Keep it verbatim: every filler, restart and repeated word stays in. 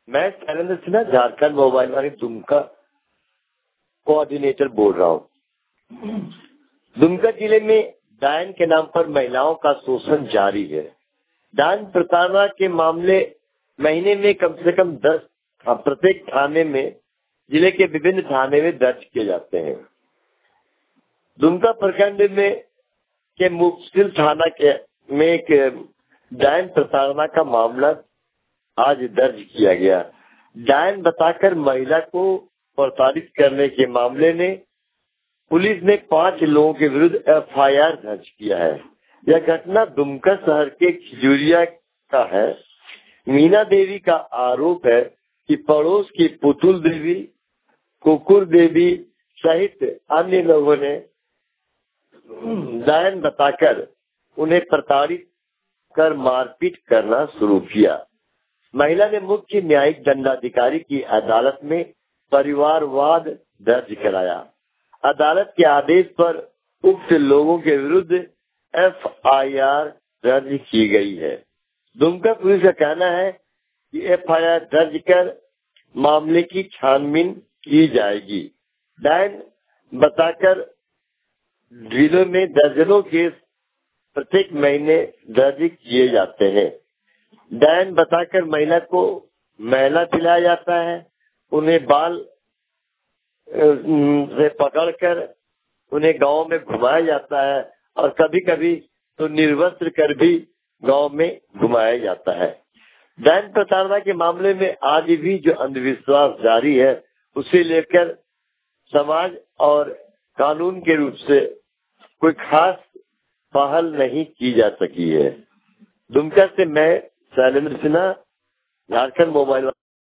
मैं Shailendra Sinha Jharkhand mobile Vani Dumka coordinator बोल रहा हूँ। दुमका जिले में डायन के नाम पर महिलाओं का शोषण जारी है। डायन प्रताड़ना के मामले महीने में कम से कम दस प्रत्येक थाने में जिले के विभिन्न थाने में दर्ज किए जाते हैं। दुमका प्रखंड में के मुफस्सिल थाना के में एक डायन प्रताड़ना का मामला आज दर्ज किया गया। डायन बताकर महिला को प्रताड़ित करने के मामले में पुलिस ने पांच लोगों के विरुद्ध एफ आई आर दर्ज किया है। यह घटना दुमका शहर के खिजूरिया का है। मीना देवी का आरोप है कि पड़ोस की पुतुल देवी, कुकुर देवी सहित अन्य लोगों ने डायन बताकर उन्हें प्रताड़ित कर मारपीट करना शुरू किया। महिला ने मुख्य न्यायिक दंडाधिकारी की अदालत में परिवारवाद दर्ज कराया। अदालत के आदेश पर उक्त लोगों के विरुद्ध एफ आई आर दर्ज की गई है। दुमका पुलिस का कहना है कि एफ आई आर दर्ज कर मामले की छानबीन की जाएगी। डायन बताकर जिलों में दर्जनों केस प्रत्येक महीने दर्ज किए जाते हैं। डायन बताकर महिला को मैला पिलाया जाता है, उन्हें बाल से पकड़कर उन्हें गांव में घुमाया जाता है और कभी कभी तो निर्वस्त्र कर भी गांव में घुमाया जाता है। डायन प्रताड़ना के मामले में आज भी जो अंधविश्वास जारी है, उसे लेकर समाज और कानून के रूप से कोई खास पहल नहीं की जा सकी है। दुमका से मैं शैलेंद्र सिन्हा, झारखंड मोबाइल